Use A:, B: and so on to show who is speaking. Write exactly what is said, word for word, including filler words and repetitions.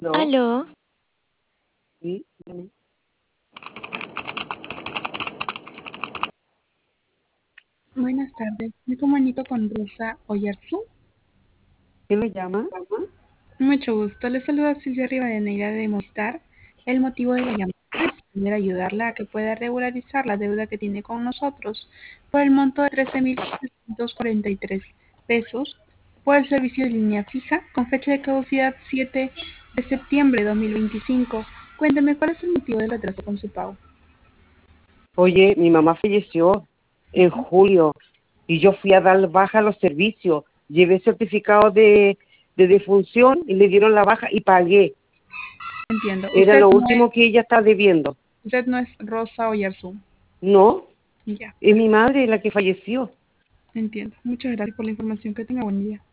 A: No,
B: Aló,
A: sí, dígame.
C: Buenas tardes, me comunico con Rosa Oyarzún.
A: ¿Quién lo llama?
C: Mucho gusto, le saluda Silvia Rivadeneira de Mostar. El motivo de la llamada es poder ayudarla a que pueda regularizar la deuda que tiene con nosotros por el monto de trece mil setecientos cuarenta y tres pesos por el servicio de línea fija con fecha de caducidad siete de septiembre de dos mil veinticinco. Cuénteme cuál es el motivo del retraso con su pago.
A: Oye, mi mamá falleció en julio y yo fui a dar baja a los servicios. Llevé certificado de, de defunción y le dieron la baja y pagué.
C: Entiendo,
A: Era
C: usted
A: lo
C: no es,
A: último que ella está debiendo.
C: usted no es Rosa Oyarzún.
A: No,
C: Ya,
A: es mi madre la que falleció.
C: entiendo. Muchas gracias por la información. Que tenga buen día.